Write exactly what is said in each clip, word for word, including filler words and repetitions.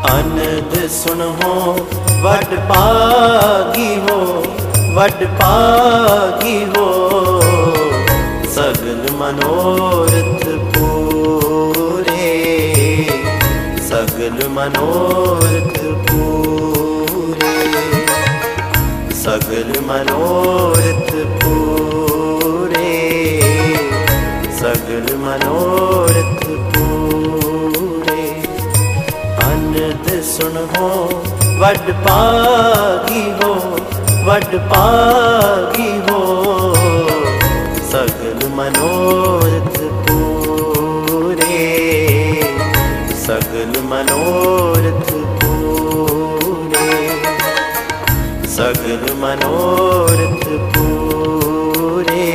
अनद सुनहो वड पागी हो, वड पागी हो, सगल मनोरथ पूरे, सगल मनोरथ पूरे, सगल मनोरथ पूरे, सगल मनोरथ पूरे। अनद सुनहो वड पागी हो, वड पागी हो, सगल मनोरथ पूरे, सगल मनोरथ पूरे, सगल मनोरथ पूरे,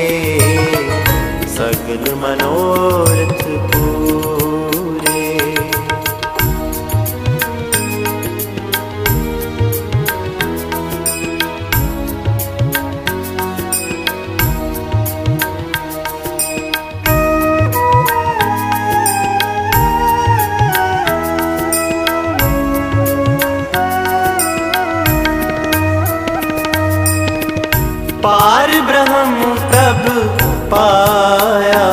सगल मनोरथ पूरे। पार ब्रह्म प्रभु पाया,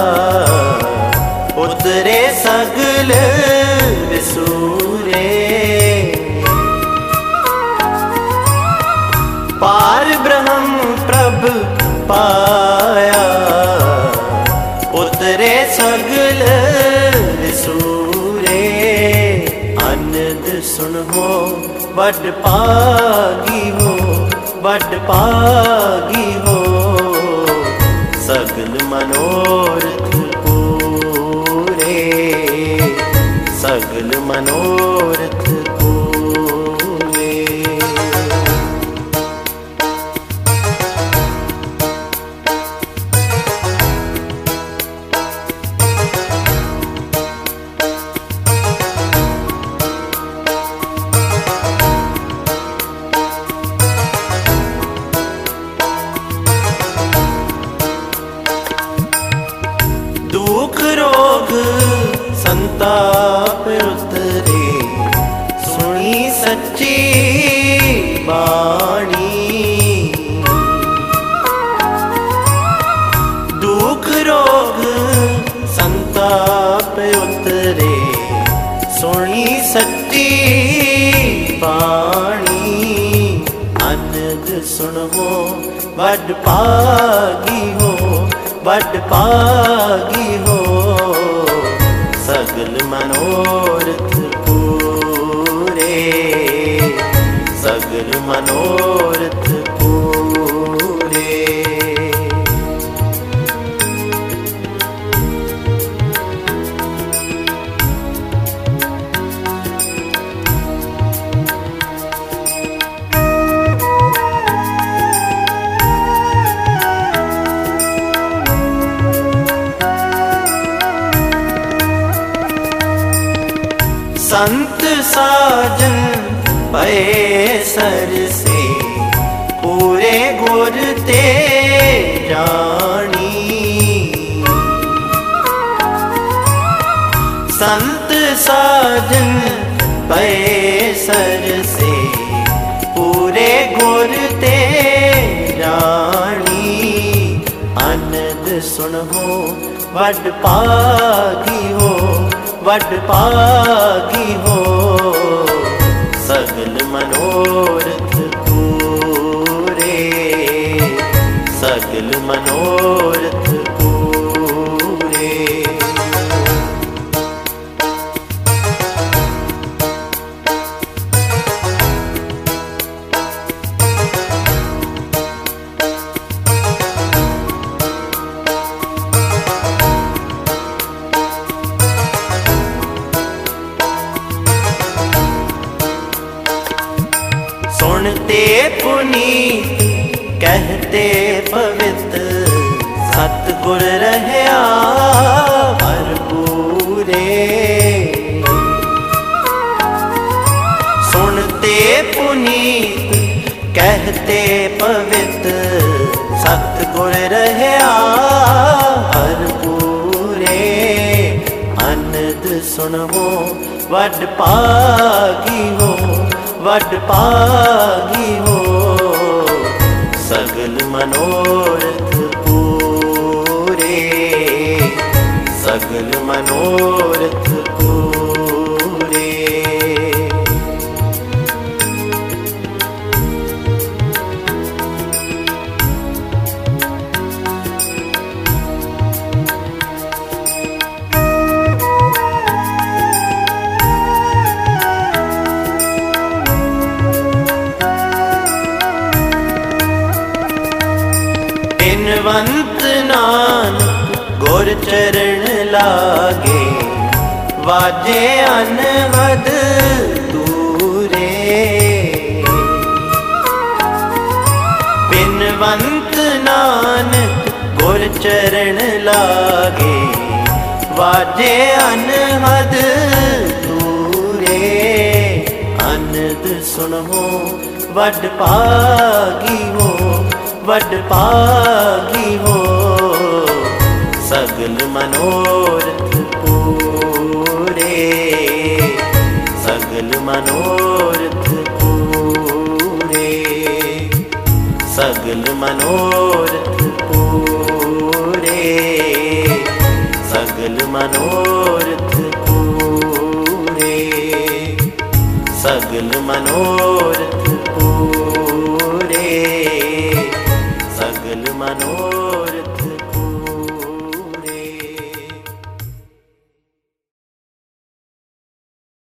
उतरे सगल विसूरे। पार ब्रह्म प्रभु पाया, उतरे सगल विसूरे। अनद सुनहो वड पागी हो, वड पागी हो, सगल मनोरथ पूरे, सगल मनोरथ पूरे। दुख रोग संताप उतरे, सुनी सच्ची बाणी। दुख रोग संताप उतरे, सुनी सच्ची बाणी। अनद सुनहो वड पागी हो, वड पागी हो, सगल मनोरथ पूरे, सगल मनोरथ पूरे। संत साजन पए सर से, पूरे गुर ते जानी। संत साजन पए सर से, पूरे गुर ते जानी। अनद सुनहो वड पागी हो, वड पागी हो, सगल मनोरथ पूरे, सगल मनोरथ पूरे। सुनते पुनीत कहते पवित्र, सतगुर रहया भरपूरे। सुनते पुनीत कहते पवित्र, सतगुर रहया भरपूरे। अनद सुनहो वड पागी हो, वड पागी हो, सगल मनोरथ पूरे, सगल मनोरथ पूरे। बिनवंत नानक गुर चरण लागे, वाजे अनहद दूरे। बिनवंत नानक गुर चरण लागे, वाजे अनहद दूरे। अनद सुनहो वड पागी हो, वड पागी हो, सगल मनोरथ पूरे, सगल मनोरथ पूरे, सगल मनोरथ पूरे, सगल मनोरथ पूरे, सगल मनोरथ